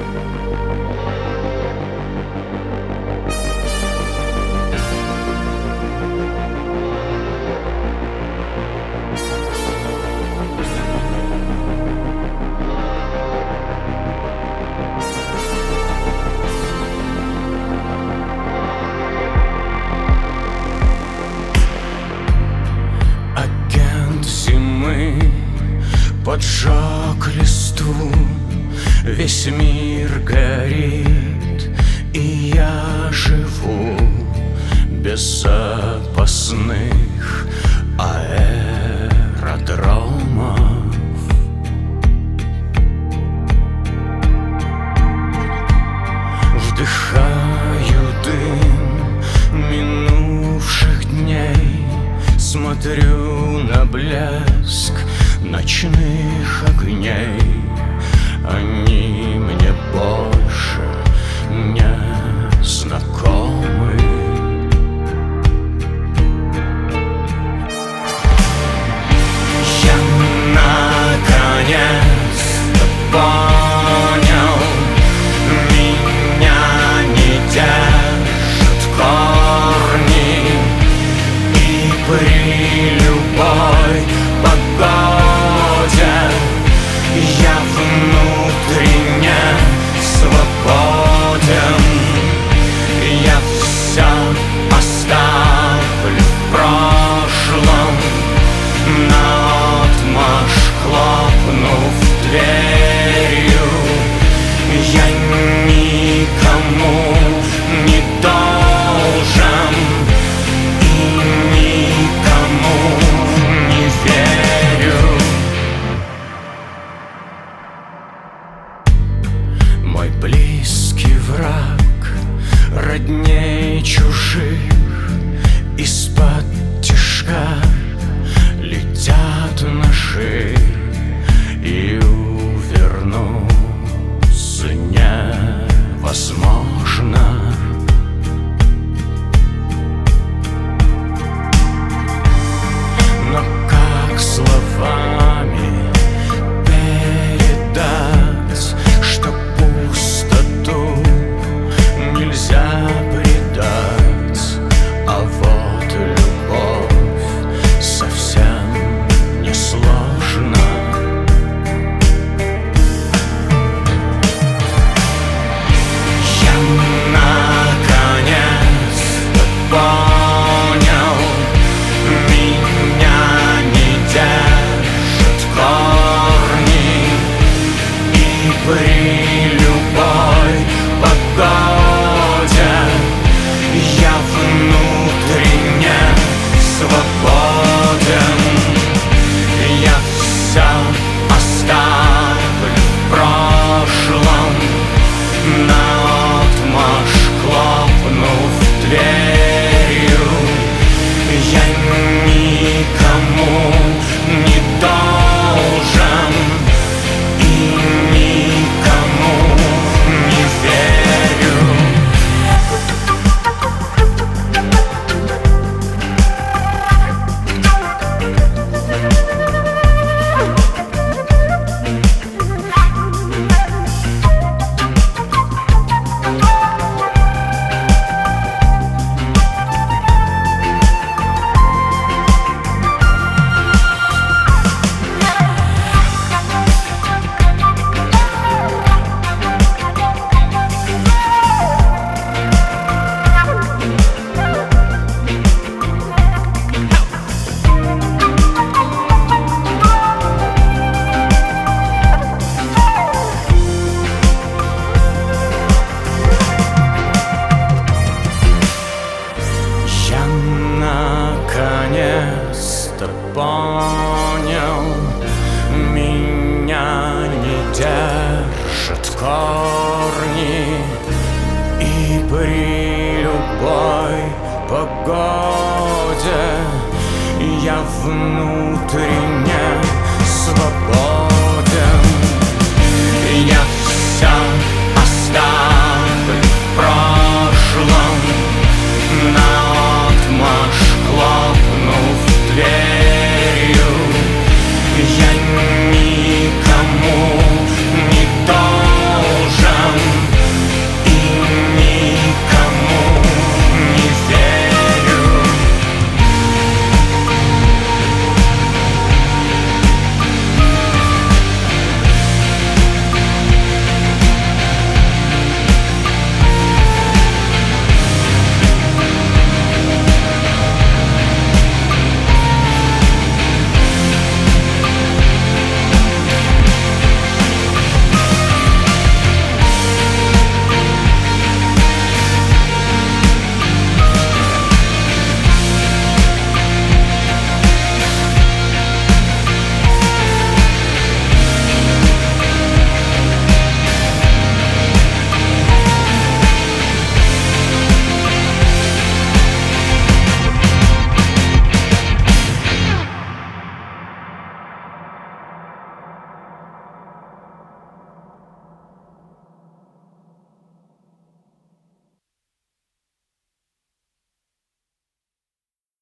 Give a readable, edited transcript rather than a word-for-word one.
Поджег листву, весь мир горит, и я живу без запасных аэродромов. Вдыхаю дым минувших дней, смотрю на блеск ночных огней. Они мне больше не знакомы. Я наконец-то понял, меня не держат корни, и при любой погоде я внутренне свободен. Я все оставлю в прошлом, наотмашь хлопнув дверью. Я никому не должен и никому не верю. Мой близкий враг родней чужих, из-под тишка летят ножи, и увернуться невозможно. Но как словами передать, что пустоту нельзя предать, а вот любовь совсем не сложно. Я наконец-то понял, меня не держат корни, и при любой погоде я внутренне свободен. Я все оставлю в прошлом, наотмашь хлопнув дверью. Я никому не должен и никому не верю. Я наконец-то понял, меня не держат корни, и при любой погоде я внутренне